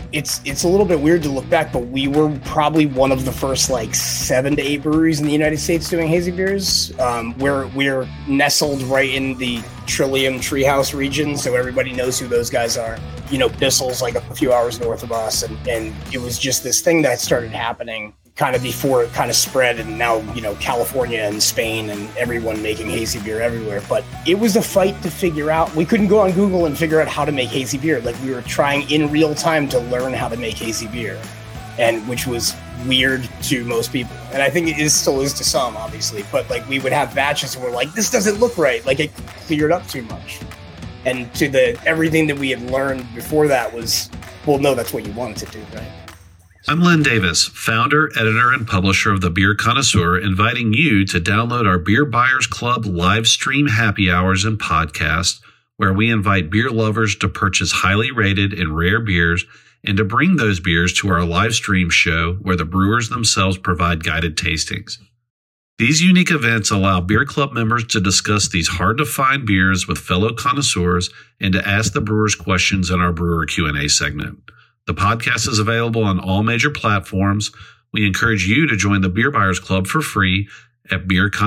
it's a little bit weird to look back, but we were probably one of the first like 7 to 8 breweries in the United States doing hazy beers. We're nestled right in the Trillium Treehouse region, so everybody knows who those guys are. You know, Bissell's like a few hours north of us, and it was just this thing that started happening kind of before it kind of spread, and now, you know, California and Spain and everyone making hazy beer everywhere. But it was a fight to figure out. We couldn't go on Google and figure out how to make hazy beer. Like, we were trying in real time to learn how to make hazy beer, and which was weird to most people. And I think it still is to some, obviously. But like, we would have batches and we're like, this doesn't look right. Like, it cleared up too much. And to everything that we had learned before that was, well, no, that's what you wanted to do, right? I'm Len Davis, founder, editor, and publisher of The Beer Connoisseur, inviting you to download our Beer Buyers Club live stream happy hours and podcast, where we invite beer lovers to purchase highly rated and rare beers and to bring those beers to our live stream show where the brewers themselves provide guided tastings. These unique events allow Beer Club members to discuss these hard-to-find beers with fellow connoisseurs and to ask the brewers questions in our brewer Q&A segment. The podcast is available on all major platforms. We encourage you to join the Beer Buyers Club for free at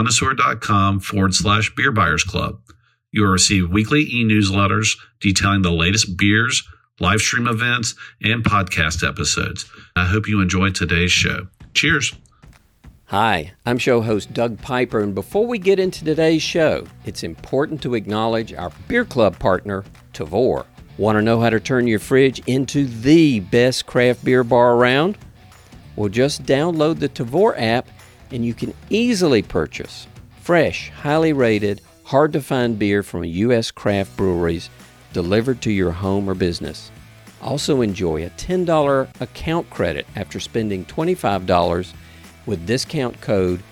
beerconnoisseur.com/Beer Buyers Club. You will receive weekly e-newsletters detailing the latest beers, live stream events, and podcast episodes. I hope you enjoyed today's show. Cheers. Hi, I'm show host Doug Piper, and before we get into today's show, it's important to acknowledge our Beer Club partner, Tavour. Want to know how to turn your fridge into the best craft beer bar around? Well, just download the Tavour app and you can easily purchase fresh, highly rated, hard-to-find beer from U.S. craft breweries delivered to your home or business. Also enjoy a $10 account credit after spending $25 with discount code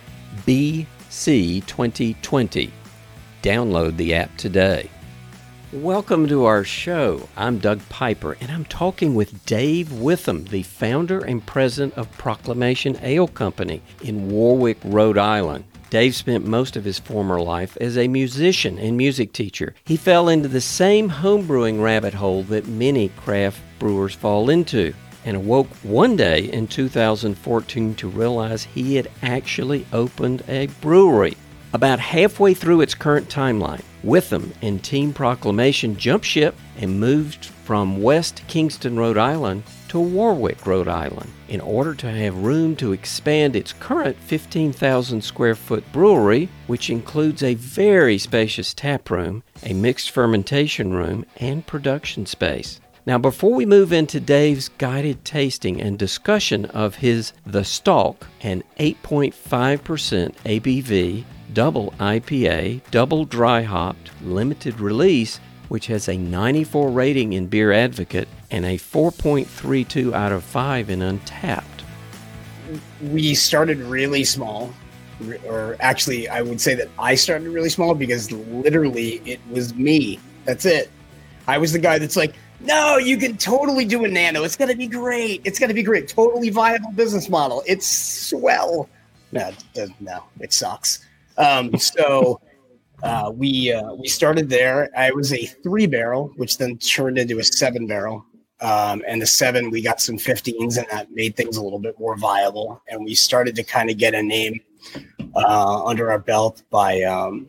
BC2020. Download the app today. Welcome to our show. I'm Doug Piper, and I'm talking with Dave Witham, the founder and president of Proclamation Ale Company in Warwick, Rhode Island. Dave spent most of his former life as a musician and music teacher. He fell into the same homebrewing rabbit hole that many craft brewers fall into, and awoke one day in 2014 to realize he had actually opened a brewery. About halfway through its current timeline, Witham and Team Proclamation jumped ship and moved from West Kingston, Rhode Island to Warwick, Rhode Island, in order to have room to expand its current 15,000 square foot brewery, which includes a very spacious tap room, a mixed fermentation room, and production space. Now, before we move into Dave's guided tasting and discussion of his The Stalk, an 8.5% ABV, double IPA, double dry hopped, limited release, which has a 94 rating in Beer Advocate and a 4.32 out of 5 in Untapped. We started really small, or actually I would say that I started really small because literally it was me. That's it. I was the guy that's like, no, you can totally do a nano. It's going to be great. It's going to be great. Totally viable business model. It's swell. No, it sucks. So we started there. I was a 3-barrel, which then turned into a 7-barrel. And the 7, we got some 15s, and that made things a little bit more viable. And we started to kind of get a name under our belt by,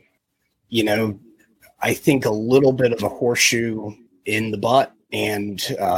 I think a little bit of a horseshoe in the butt and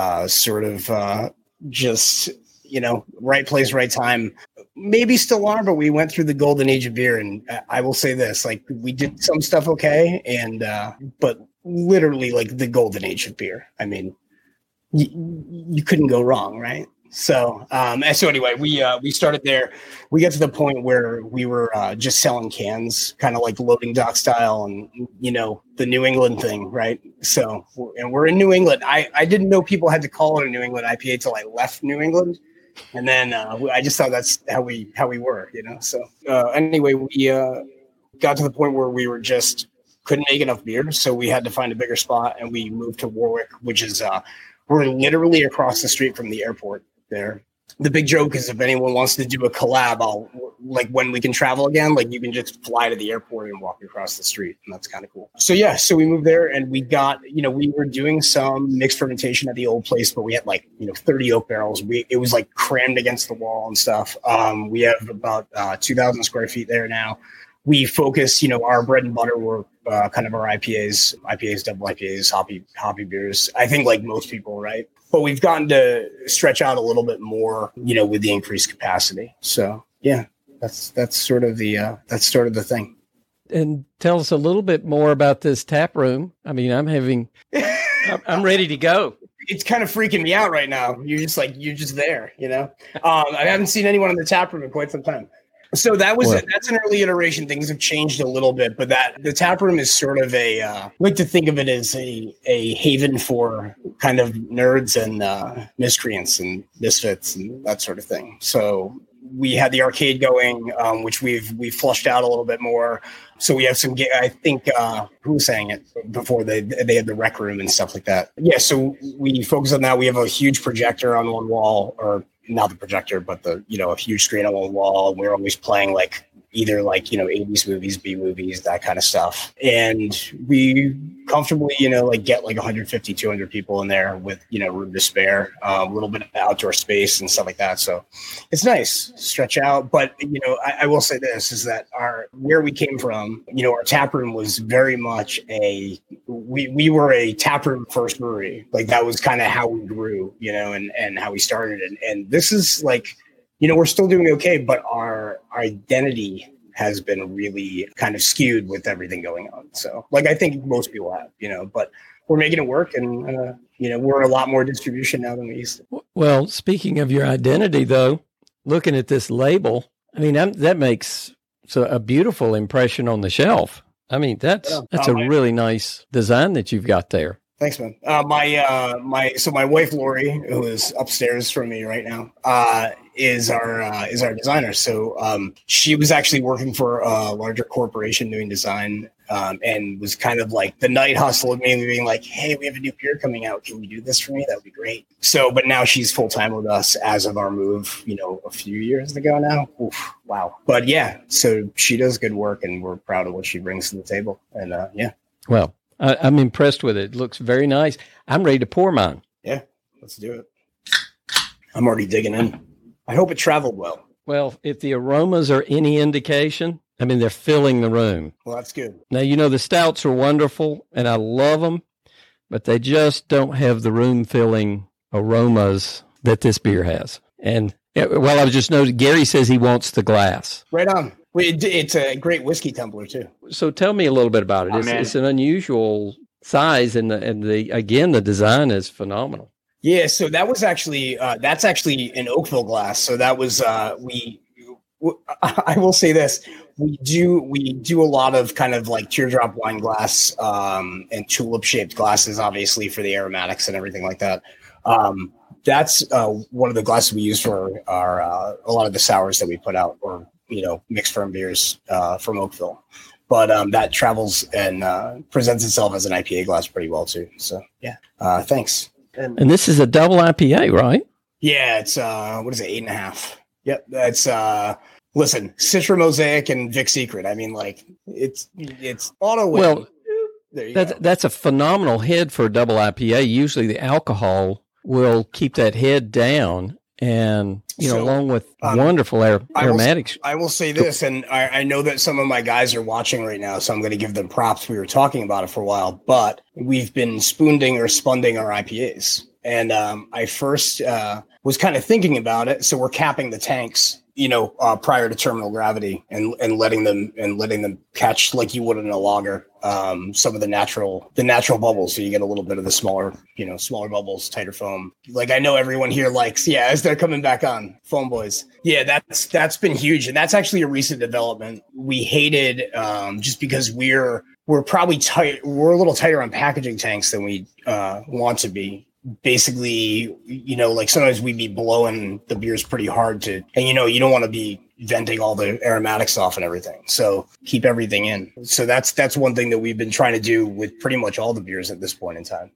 just, right place, right time. Maybe still are, but we went through the golden age of beer, and I will say this: like, we did some stuff okay, and but literally like the golden age of beer. I mean, you couldn't go wrong, right? So anyway, we started there. We got to the point where we were just selling cans, kind of like loading dock style, and the New England thing, right? So, and we're in New England. I didn't know people had to call it a New England IPA till I left New England. And then I just thought that's how we were, So anyway, we got to the point where we were just couldn't make enough beer, so we had to find a bigger spot, and we moved to Warwick, which is we're literally across the street from the airport there. The big joke is if anyone wants to do a collab, when we can travel again, like you can just fly to the airport and walk across the street. And that's kind of cool. So yeah, so we moved there and we got, we were doing some mixed fermentation at the old place, but we had 30 oak barrels. It was like crammed against the wall and stuff. We have about 2,000 square feet there now. We focus, our bread and butter were kind of our IPAs, double IPAs, hoppy beers. I think like most people, right? But we've gotten to stretch out a little bit more, with the increased capacity. So yeah, that's sort of the thing. And tell us a little bit more about this tap room. I mean, I'm ready to go. It's kind of freaking me out right now. You're just there, I haven't seen anyone in the tap room in quite some time. So that's an early iteration. Things have changed a little bit, but the tap room is sort of I like to think of it as a haven for kind of nerds and miscreants and misfits and that sort of thing. So we had the arcade going, which we've flushed out a little bit more. So we have some, I think, who was saying it before they had the rec room and stuff like that. Yeah. So we focus on that. We have a huge projector on one wall, or not the projector, but a huge screen on one wall. We're always playing either 80s movies, B movies, that kind of stuff. And we comfortably, get 150, 200 people in there with, room to spare, a little bit of outdoor space and stuff like that. So it's nice, stretch out. But, I will say this is that where we came from, our tap room was very much we were a tap room first brewery. Like that was kind of how we grew, and how we started. And this is we're still doing okay, but our identity has been really kind of skewed with everything going on. So I think most people have, but we're making it work and, we're a lot more distribution now than we used to. Well, speaking of your identity though, looking at this label, I mean, that makes a beautiful impression on the shelf. I mean, that's a really nice design that you've got there. Thanks, man. My wife Lori, who is upstairs from me right now, is our designer. So she was actually working for a larger corporation doing design, and was kind of like the night hustle of me being like, "Hey, we have a new beer coming out. Can you do this for me? That would be great." So, but now she's full time with us as of our move. A few years ago now. Oof, wow. But yeah, so she does good work, and we're proud of what she brings to the table. And yeah. Well. I'm impressed with it. It looks very nice. I'm ready to pour mine. Yeah, let's do it. I'm already digging in. I hope it traveled well. Well, if the aromas are any indication, I mean, they're filling the room. Well, that's good. Now, the stouts are wonderful, and I love them, but they just don't have the room-filling aromas that this beer has. And, well, I was just noticing, Gary says he wants the glass. Right on. It's a great whiskey tumbler too. So tell me a little bit about it. It's an unusual size, and the design is phenomenal. Yeah, so that was actually that's actually an Oakville glass. So that was I will say this: we do a lot of kind of like teardrop wine glass and tulip shaped glasses, obviously for the aromatics and everything like that. That's one of the glasses we use for our a lot of the sours that we put out, or mixed firm beers from Oakville. But that travels and presents itself as an IPA glass pretty well too. So yeah, thanks. And this is a double IPA, right? Yeah, it's what is it, 8.5? Yep, that's listen, Citra Mosaic and Vic Secret. I mean, it's auto win. Well, that's a phenomenal head for a double IPA. Usually the alcohol will keep that head down. And, along with wonderful aromatics. I will say this, and I know that some of my guys are watching right now, so I'm going to give them props. We were talking about it for a while, but we've been spunding our IPAs. And I first was kind of thinking about it. So we're capping the tanks, prior to terminal gravity and letting them catch like you would in a lager, some of the natural bubbles. So you get a little bit of the smaller bubbles, tighter foam. Like I know everyone here likes, as they're coming back on, foam boys. Yeah, that's been huge. And that's actually a recent development. We hated just because we're probably tight. We're a little tighter on packaging tanks than we want to be. Basically, sometimes we'd be blowing the beers pretty hard and you don't want to be venting all the aromatics off and everything. So keep everything in. So that's one thing that we've been trying to do with pretty much all the beers at this point in time.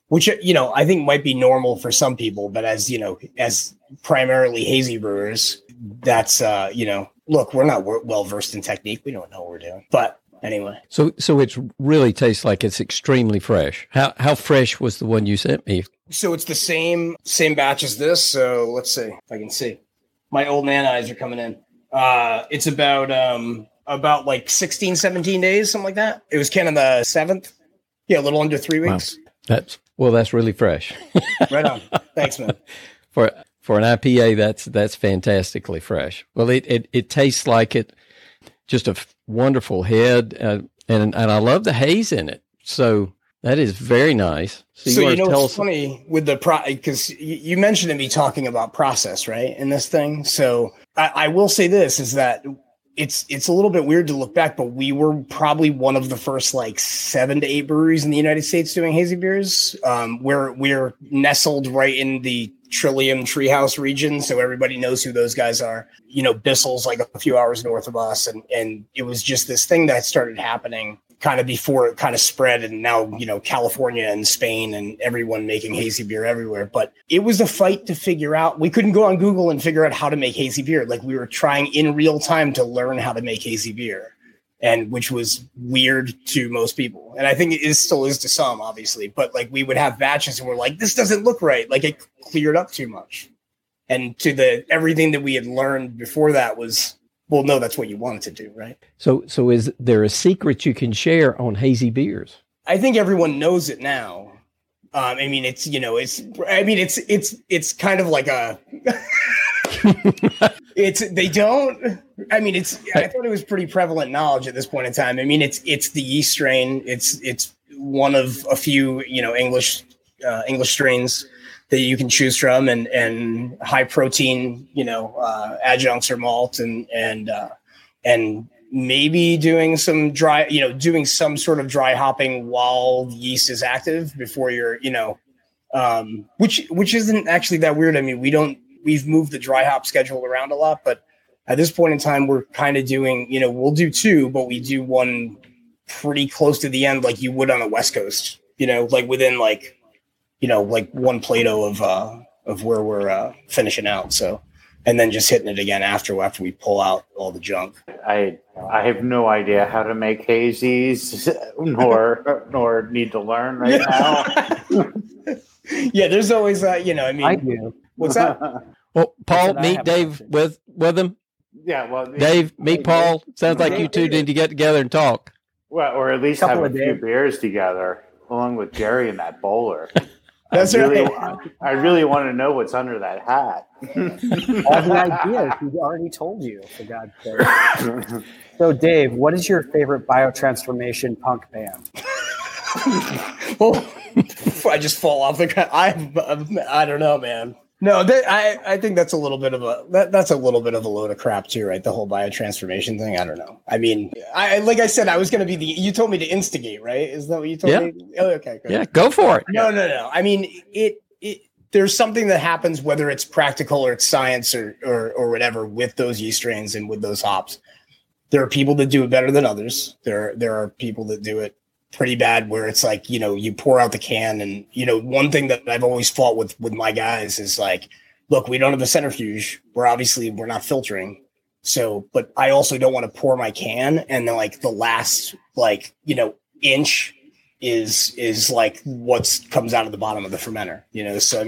which, I think might be normal for some people, but as primarily hazy brewers, that's, look, we're not well versed in technique. We don't know what we're doing, but anyway. So it really tastes like it's extremely fresh. How fresh was the one you sent me? So it's the same batch as this. So let's see if I can see. My old man eyes are coming in. It's about like 16, 17 days, something like that. It was kind of the 7th. Yeah, a little under 3 weeks. Wow. That's really fresh. Right on. Thanks, man. For an IPA, that's fantastically fresh. Well, it tastes like it. Just a wonderful head, and I love the haze in it. So that is very nice. So it's funny with the because you mentioned me talking about process, right, in this thing. So I will say this is that it's a little bit weird to look back, but we were probably one of the first like 7 to 8 breweries in the United States doing hazy beers. We're nestled right in the Trillium Treehouse region, so everybody knows who those guys are. Bissell's like a few hours north of us, and it was just this thing that started happening kind of before it kind of spread, and now California and Spain and everyone making hazy beer everywhere. But it was a fight to figure out. We couldn't go on Google and figure out how to make hazy beer. Like, we were trying in real time to learn how to make hazy beer, and which was weird to most people. And I think it still is to some, obviously. But like, we would have batches and we're like, this doesn't look right. Like, it cleared up too much. And everything that we had learned before that was, well, no, that's what you wanted to do, right? So is there a secret you can share on hazy beers? I think everyone knows it now. It's kind of like a, I thought it was pretty prevalent knowledge at this point in time. It's the yeast strain. It's one of a few, English strains that you can choose from, and high protein, adjuncts or malt, and maybe doing some dry, doing some sort of dry hopping while yeast is active before you're, which isn't actually that weird. We've moved the dry hop schedule around a lot, but at this point in time, we're kind of doing, we'll do 2, but we do one pretty close to the end, like you would on a West Coast, like within like one Plato of where we're finishing out. So, and then just hitting it again after we pull out all the junk. I have no idea how to make hazies, nor need to learn right now. Yeah, there's always I do. What's that? Well, Paul, meet Dave with him. Yeah, well, Dave, meet Paul. Sounds like you two need to get together and talk. Well, or at least have a few beers together, along with Jerry and that bowler. That's right. I really want to know what's under that hat. All the ideas he already told you, for God's sake. So, Dave, what is your favorite biotransformation punk band? Well, I just fall off the ground. I don't know, man. No, I think that's a little bit of a load of crap too, right? The whole biotransformation thing. I don't know. Like I said, I was going to be you told me to instigate, right? Is that what you told me? Oh, okay, good. Yeah, go for it. No. There's something that happens, whether it's practical or it's science or whatever, with those yeast strains and with those hops. There are people that do it better than others. There are people that do it pretty bad, where it's like, you pour out the can, and one thing that I've always fought with my guys is like, look, we don't have a centrifuge. We're not filtering. So, but I also don't want to pour my can and then like the last inch is like what comes out of the bottom of the fermenter, So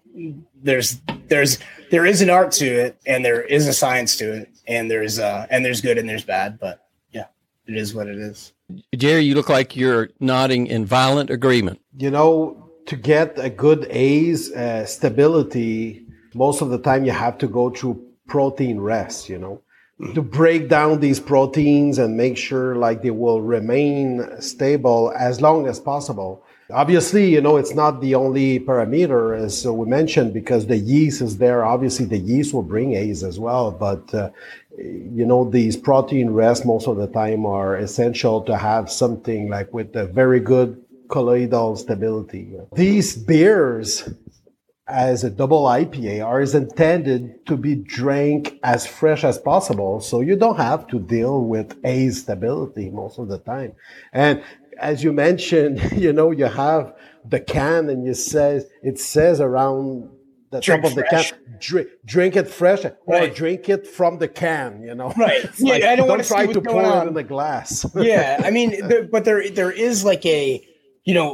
there is an art to it, and there is a science to it, and there's good and there's bad, but yeah, it is what it is. Jerry, you look like you're nodding in violent agreement. To get a good A's stability, most of the time you have to go through protein rest, to break down these proteins and make sure like they will remain stable as long as possible. Obviously, it's not the only parameter, as we mentioned, because the yeast is there. Obviously, the yeast will bring A's as well. But, these protein rests most of the time are essential to have something like with a very good colloidal stability. These beers, as a double IPA, are intended to be drank as fresh as possible. So you don't have to deal with A's stability most of the time. And as you mentioned, you know, you have the can and it says around the Drink top of the fresh. can, drink it fresh or Right. drink it from the can, you know. Right. It's Yeah, like, I don't don't wanna see try what's to going pour on. it in the glass. Yeah, I mean, but there is like a, you know,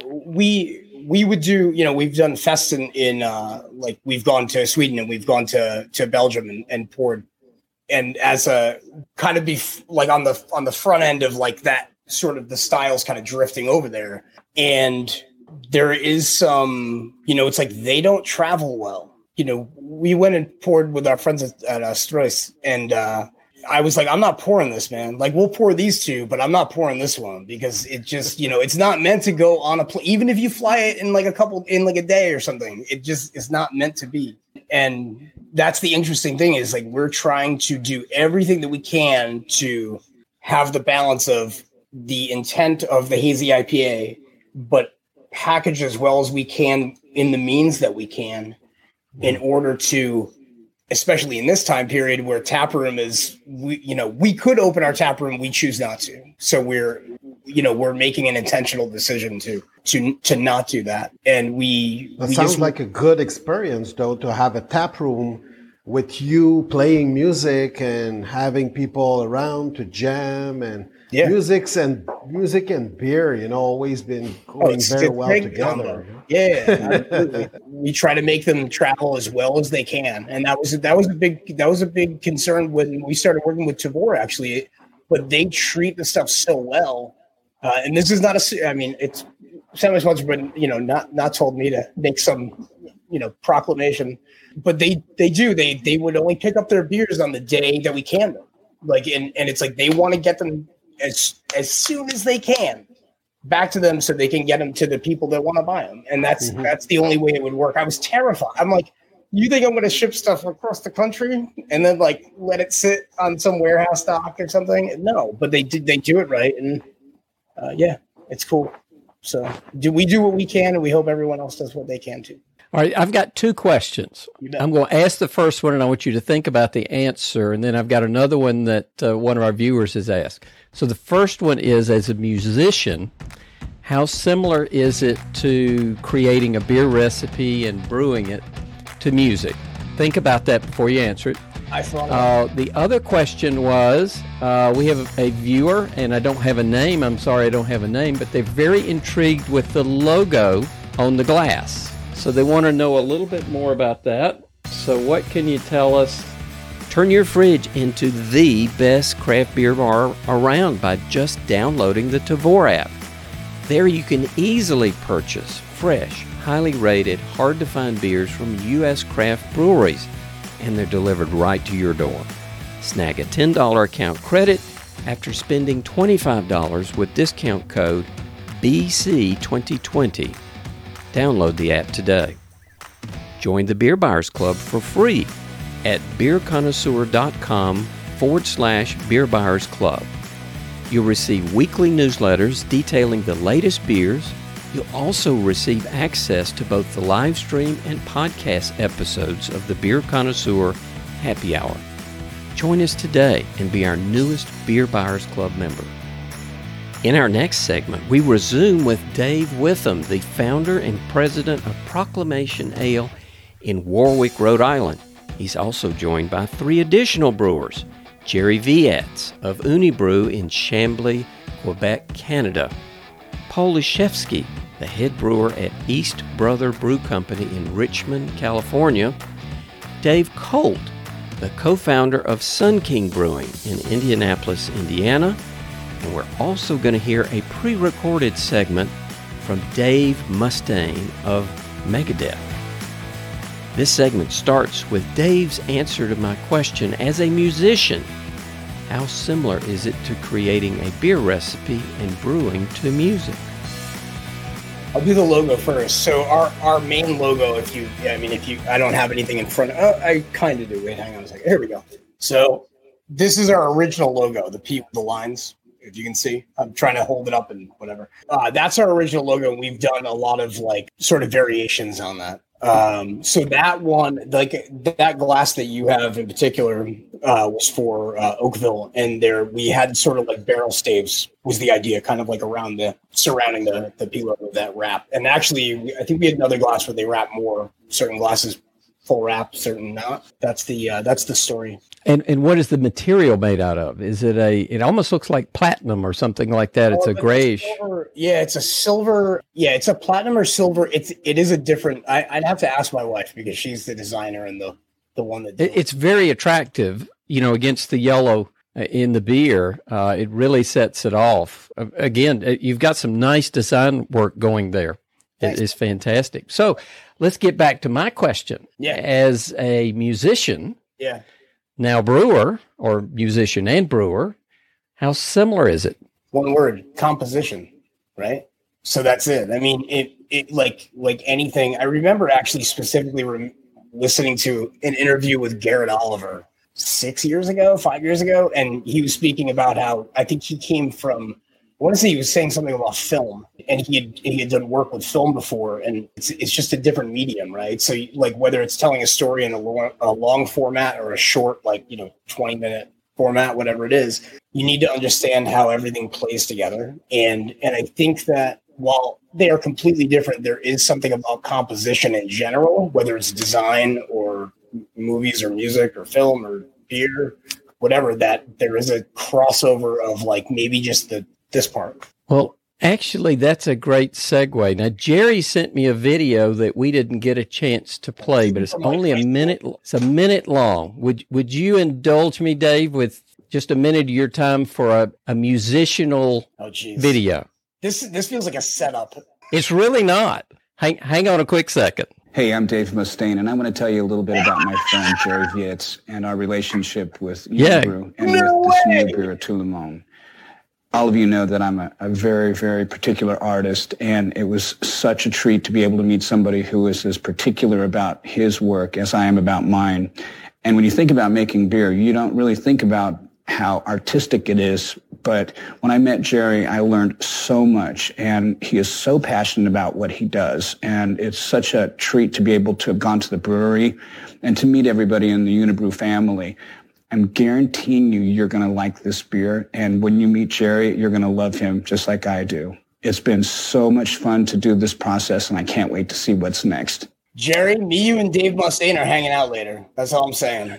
we would do, you know, we've done fests in like we've gone to Sweden and we've gone to Belgium and poured, and as a kind of be like on the front end of like that sort of the styles kind of drifting over there, and there is some, you know, it's like they don't travel well. You know, we went and poured with our friends at Stroys, and I was like, I'm not pouring this, man. Like, we'll pour these two, but I'm not pouring this one because it just, you know, it's not meant to go on a plane. Even if you fly it in like a day or something, it just is not meant to be. And that's the interesting thing is like we're trying to do everything that we can to have the balance of the intent of the hazy IPA, but package as well as we can in the means that we can in order to, especially in this time period where taproom is, we could open our taproom, we choose not to. So we're making an intentional decision to not do that. And that sounds like a good experience though, to have a tap room with you playing music and having people around to jam and music and beer, you know, always been going very well together. Yeah, we try to make them travel as well as they can, and that was a big concern when we started working with Tavour actually. But they treat the stuff so well, and this is not it's semi-sponsored, but you know, not told me to make some, you know, proclamation, but they would only pick up their beers on the day that we can them, like, and it's like they want to get them as soon as they can back to them so they can get them to the people that want to buy them. And that's the only way it would work. I was terrified. I'm like, you think I'm going to ship stuff across the country and then like let it sit on some warehouse dock or something? No, but they do it right. And it's cool. So we do what we can, and we hope everyone else does what they can too. All right, I've got two questions. I'm going to ask the first one, and I want you to think about the answer. And then I've got another one that one of our viewers has asked. So the first one is, as a musician, how similar is it to creating a beer recipe and brewing it to music? Think about that before you answer it. The other question was, we have a viewer, and I don't have a name. I'm sorry I don't have a name, but they're very intrigued with the logo on the glass. So they want to know a little bit more about that. So what can you tell us? Turn your fridge into the best craft beer bar around by just downloading the Tavour app. There you can easily purchase fresh, highly rated, hard-to-find beers from U.S. craft breweries, and they're delivered right to your door. Snag a $10 account credit after spending $25 with discount code BC2020. Download the app today. Join the Beer Buyers Club for free at beerconnoisseur.com/Beer Buyers Club. You'll receive weekly newsletters detailing the latest beers. You'll also receive access to both the live stream and podcast episodes of the Beer Connoisseur Happy Hour. Join us today and be our newest Beer Buyers Club member. In our next segment, we resume with Dave Witham, the founder and president of Proclamation Ale in Warwick, Rhode Island. He's also joined by 3 additional brewers, Jerry Viatz of Unibrew in Chambly, Quebec, Canada, Paul Leszewski, the head brewer at East Brother Brew Company in Richmond, California, Dave Colt, the co-founder of Sun King Brewing in Indianapolis, Indiana, and we're also going to hear a pre-recorded segment from Dave Mustaine of Megadeth. This segment starts with Dave's answer to my question, as a musician, how similar is it to creating a beer recipe and brewing to music? I'll do the logo first. So our main logo, I don't have anything in front. I kind of do. Wait, hang on a second. Here we go. So this is our original logo, the P with the lines. If you can see, I'm trying to hold it up and whatever. That's our original logo. And we've done a lot of like sort of variations on that. So that one, like that glass that you have in particular, was for Oakville, and there we had sort of like barrel staves was the idea, kind of like around surrounding the pillow of that wrap. And actually, I think we had another glass where they wrap more. Certain glasses full wrap, certain not. That's the story. And what is the material made out of? Is it it almost looks like platinum or something like that. It's a grayish. It's a silver. Yeah, it's a platinum or silver. It is a different. I'd have to ask my wife because she's the designer and the one that. It's very attractive, against the yellow in the beer. It really sets it off. Again, you've got some nice design work going there. It's fantastic. So let's get back to my question. Yeah. As a musician. Yeah. Now, brewer, or musician and brewer, how similar is it? One word: composition, right? So that's it. I mean, it like anything. I remember actually specifically listening to an interview with Garrett Oliver 5 years ago, and he was speaking about how I think he came from. I want to say he was saying something about film, and he had done work with film before, and it's just a different medium, right? So like whether it's telling a story in a long format or a short 20-minute format, whatever it is, you need to understand how everything plays together. And I think that while they are completely different, there is something about composition in general, whether it's design or movies or music or film or beer, whatever, that there is a crossover of like maybe just this part. Well, actually, that's a great segue. Now, Jerry sent me a video that we didn't get a chance to play, but it's only a minute. It's a minute long. Would you indulge me, Dave, with just a minute of your time for a musical video? This feels like a setup. It's really not. Hang on a quick second. Hey, I'm Dave Mustaine, and I want to tell you a little bit about my friend Jerry Vietz and our relationship with Unibrew and with this new beer, Tout Le Monde. All of you know that I'm a very, very particular artist, and it was such a treat to be able to meet somebody who is as particular about his work as I am about mine. And when you think about making beer, you don't really think about how artistic it is. But when I met Jerry, I learned so much, and he is so passionate about what he does. And it's such a treat to be able to have gone to the brewery and to meet everybody in the Unibrew family. I'm guaranteeing you're going to like this beer. And when you meet Jerry, you're going to love him just like I do. It's been so much fun to do this process, and I can't wait to see what's next. Jerry, me, you, and Dave Mustaine are hanging out later. That's all I'm saying.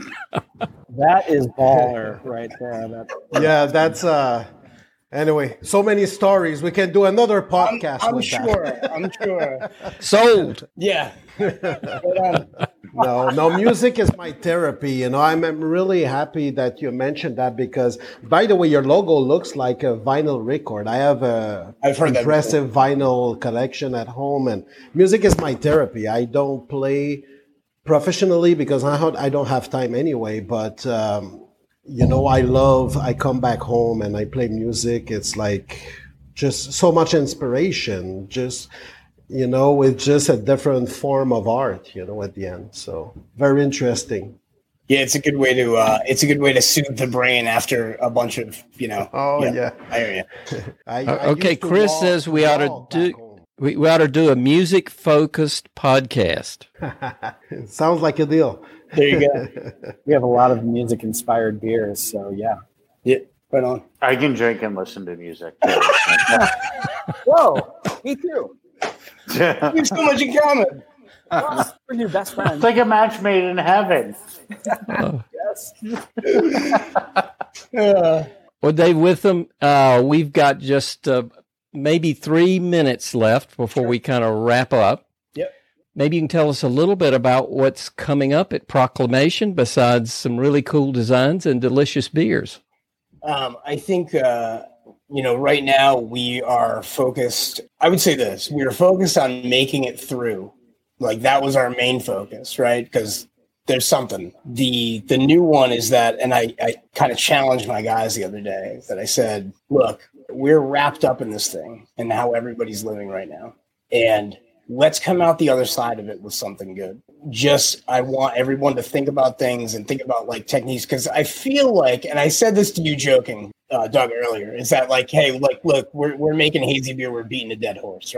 That is baller right there. That's anyway, so many stories. We can do another podcast. I'm sure. Sold. Yeah. No, music is my therapy. I'm really happy that you mentioned that because, by the way, your logo looks like a vinyl record. I have I've heard impressive vinyl collection at home, and music is my therapy. I don't play professionally because I don't have time anyway, but I come back home and I play music. It's like just so much inspiration, it's just a different form of art, at the end. So very interesting. Yeah, it's a good way to soothe the brain after a bunch of, Oh yeah. I hear you. Okay, Chris says we ought to do a music focused podcast. Sounds like a deal. There you go. We have a lot of music inspired beers, so yeah. Yeah, right on. I can drink and listen to music too. Whoa, me too. We have so much in common. We're your best friends. It's like a match made in heaven. Yes. Well, Dave Witham, we've got just maybe 3 minutes left before we kind of wrap up. Yep. Maybe you can tell us a little bit about what's coming up at Proclamation besides some really cool designs and delicious beers. I think, right now we are focused. I would say this: we are focused on making it through. Like that was our main focus, right? Because there's something. The new one is that, and I kind of challenged my guys the other day that I said, look, we're wrapped up in this thing and how everybody's living right now. And let's come out the other side of it with something good. I want everyone to think about things and think about like techniques. Cause I feel like, and I said this to you joking, Doug, earlier, is that like, hey, like, look, we're making hazy beer. We're beating a dead horse, right?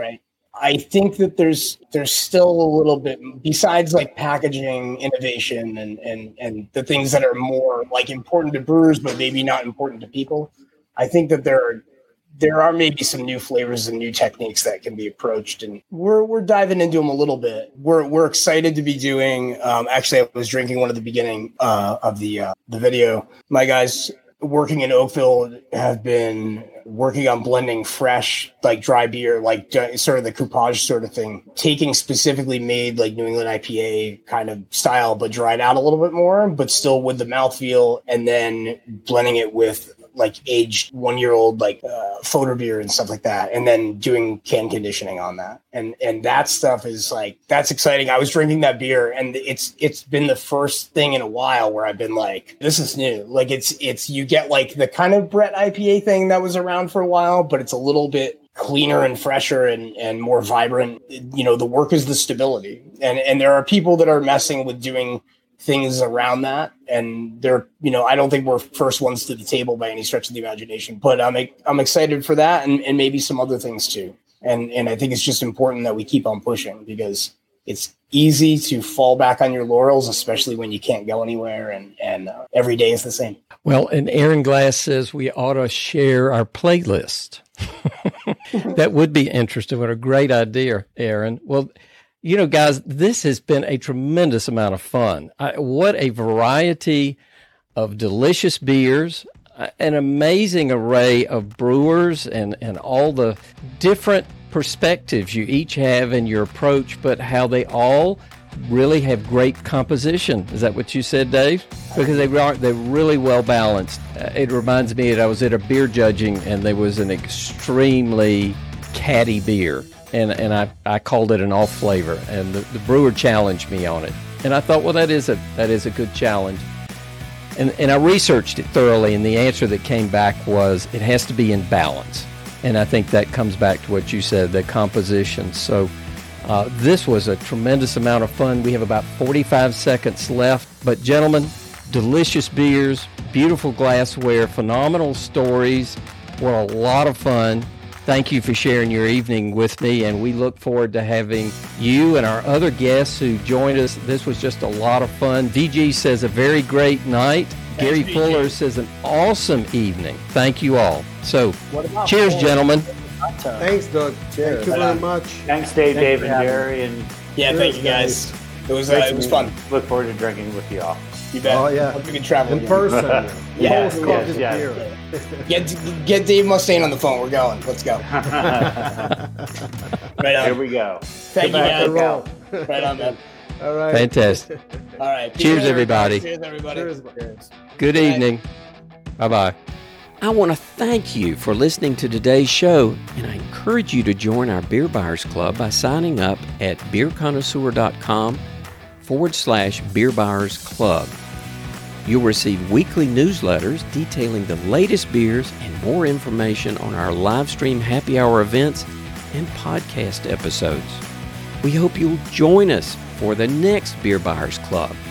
I think that there's still a little bit, besides like packaging innovation and the things that are more like important to brewers but maybe not important to people. I think that there are maybe some new flavors and new techniques that can be approached, and we're diving into them a little bit. We're excited to be doing. Actually, I was drinking one at the beginning of the video. My guys working in Oakville have been working on blending fresh, like dry beer, like sort of the coupage sort of thing, taking specifically made like New England IPA kind of style, but dried out a little bit more, but still with the mouthfeel, and then blending it with like aged 1-year-old like Foder beer and stuff like that, and then doing can conditioning on that, and that stuff is like, that's exciting. I was drinking that beer, and it's been the first thing in a while where I've been like, this is new. Like it's you get like the kind of Brett IPA thing that was around for a while, but it's a little bit cleaner and fresher and more vibrant. You know, the work is the stability, and there are people that are messing with doing things around that, and they're, you know, I don't think we're first ones to the table by any stretch of the imagination, but I'm excited for that, and maybe some other things too, and I think it's just important that we keep on pushing, because it's easy to fall back on your laurels, especially when you can't go anywhere, and every day is the same. Well, and Aaron Glass says we ought to share our playlist. That would be interesting. What a great idea, Aaron. Well, you know, guys, this has been a tremendous amount of fun. What a variety of delicious beers, an amazing array of brewers, and all the different perspectives you each have in your approach, but how they all really have great composition. Is that what you said, Dave? Because they're really well balanced. It reminds me that I was at a beer judging, and there was an extremely catty beer. And I called it an off flavor, and the brewer challenged me on it. And I thought, well, that is a good challenge. And I researched it thoroughly, and the answer that came back was it has to be in balance. And I think that comes back to what you said, the composition. So this was a tremendous amount of fun. We have about 45 seconds left. But gentlemen, delicious beers, beautiful glassware, phenomenal stories, were a lot of fun. Thank you for sharing your evening with me, and we look forward to having you and our other guests who joined us. This was just a lot of fun. VG says a very great night. Thanks, Gary VG. Fuller says an awesome evening. Thank you all. So, cheers, gentlemen. Thanks, Doug. Cheers. Thank you very much. Thanks, Dave, and Jerry, and Yeah, thank you guys. It was fun. look forward to drinking with you all. You bet. Oh, yeah. Hope we can travel In again. person. Yes, Post-COVID yes. beer. Get Dave Mustaine on the phone. We're going. Let's go. Right on. Here we go. Thank you, Back to guys. roll. Right on, man. All right. Fantastic. All right. Cheers, everybody. Cheers, everybody. Cheers. Good Good night. evening. Bye-bye. I want to thank you for listening to today's show, and I encourage you to join our Beer Buyers Club by signing up at beerconnoisseur.com/Beer Buyers Club. You'll receive weekly newsletters detailing the latest beers and more information on our live stream happy hour events and podcast episodes. We hope you'll join us for the next Beer Buyers Club.